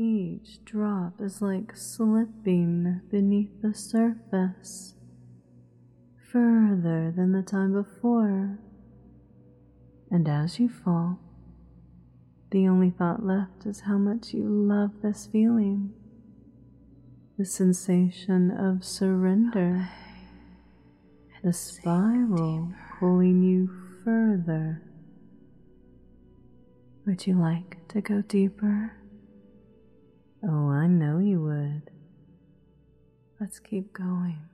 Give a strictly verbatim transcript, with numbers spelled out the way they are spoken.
Each drop is like slipping beneath the surface, further than the time before. And as you fall, the only thought left is how much you love this feeling, the sensation of surrender, the spiral pulling you further. Would you like to go deeper? Oh, I know you would. Let's keep going.